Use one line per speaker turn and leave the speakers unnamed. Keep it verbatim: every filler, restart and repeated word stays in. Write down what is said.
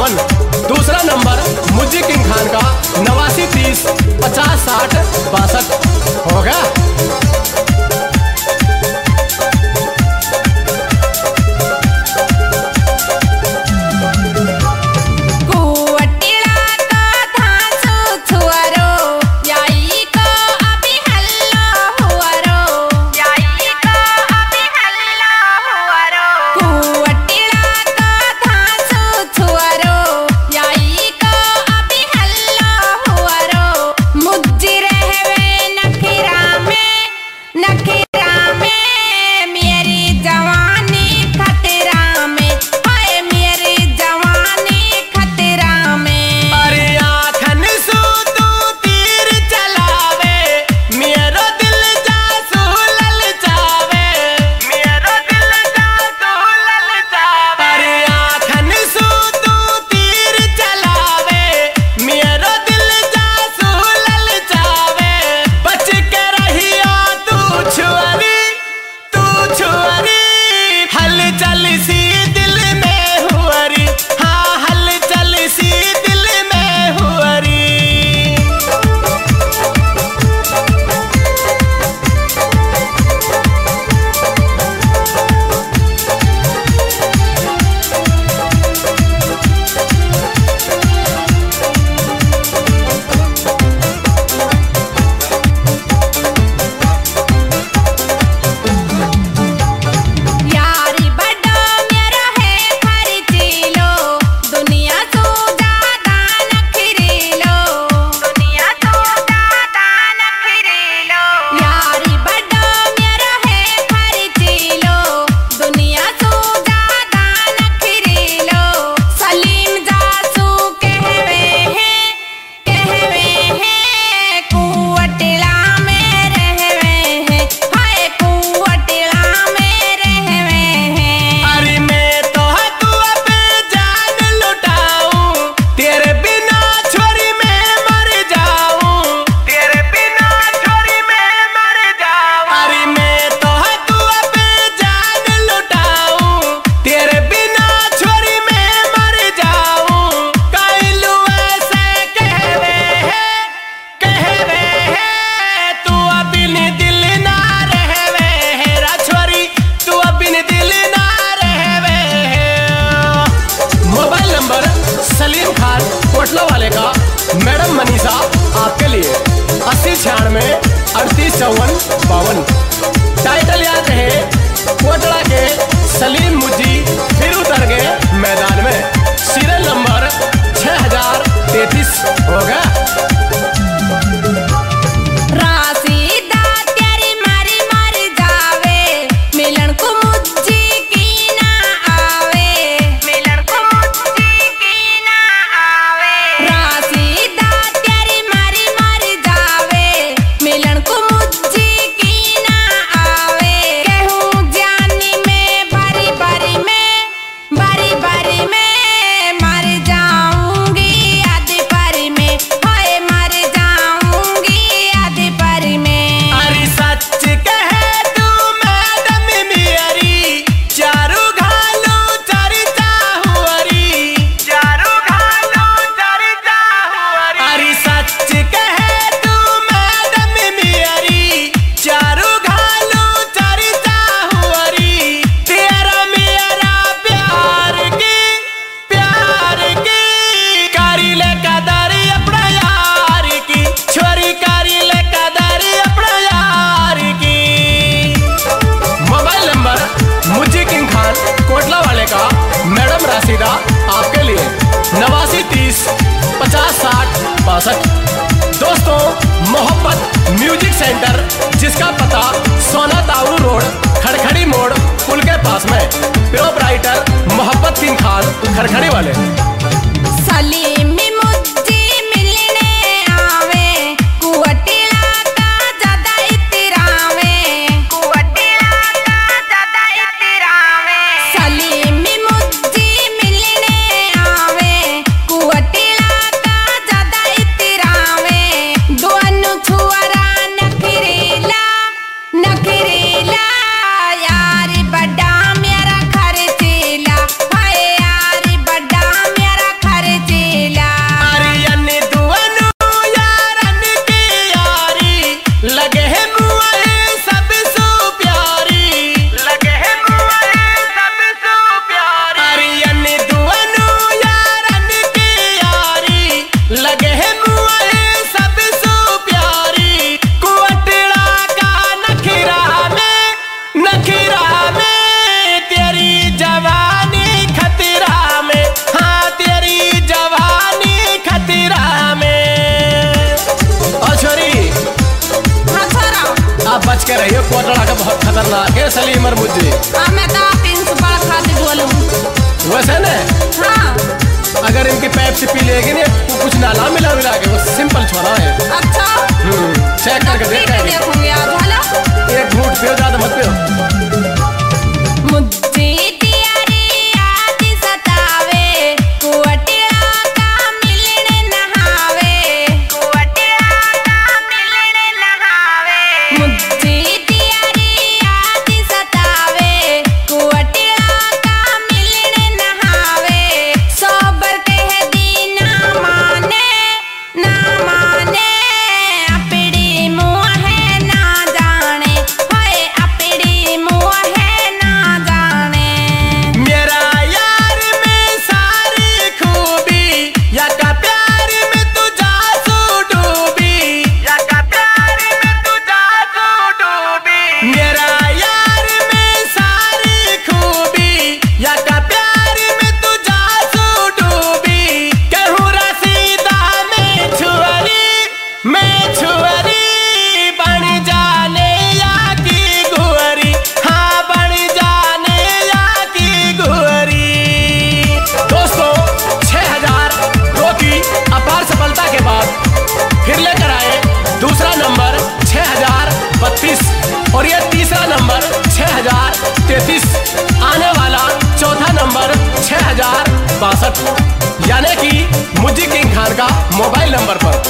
बावन। दूसरा number मुज्जी king खान का नवासी तीस पचास साठ बासठ होगा। वाले का मैडम मनीषा आपके लिए अस्सी छियानवे अड़तीस चौवन बावन। टाइटल याद रहे कोटड़ा के सलीम मुज्जी फिर उतर गए मैदान में। सीरियल नंबर छह हजार तैतीस होगा। आपके लिए नवासी तीस पचास साठ बासठ। दोस्तों मोहब्बत म्यूजिक सेंटर जिसका पता सोना तावरू रोड खड़खड़ी मोड़ पुल के पास में। प्रोपराइटर मोहब्बत किंग खान खड़खड़ी वाले।
सलीम यार बड़ा मेरा खर्चीला, हाय यार बड़ा
है सलीम और मुझे।
हाँ मैं तो प्रिंसिपल खातिर बोलूँ।
वैसे न
हाँ
अगर इनकी पैप से पी लेगी ना तो कुछ नाला मिला मिला के वो सिंपल छोड़ा है।
अच्छा
हम्म चेक करके देख के
देखूंगी आज। हेलो
एक घूंट पियो, ज्यादा मत पियो।
मुझे तियारी याद सतावे, कुवटिया का मिलने नहावे, कुवटिया का मिलने नहावे। मुझे तियारी याद सतावे, कुवटिया का मिलने नहावे। सोबर कह दी ना माने, ना माने, अपड़ी मुँह है ना जाने, होए अपड़ी मुँह है ना जाने।
मेरा यार में सारी खूबी, या का प्यार में तू जासू डूबी, या का प्यार में तू जासू डूबी। मेरा यार में सारी खूबी, या का प्यार में तू जासू डूबी। कहूँ रसीदा में छुअरी, मैं छुअरी बन जाने या की गुअरी, हाँ बन जाने या की गुअरी। दोस्तों छह हजार रोकी अपार सफलता के बाद फिर लेकर आए दूसरा नंबर छह हजार बत्तीस और ये तीसरा नंबर छह हजार तैतीस, आने वाला चौथा नंबर छह हजार बासठ, यानी कि मुझी किंग खान का मोबाइल नंबर पर।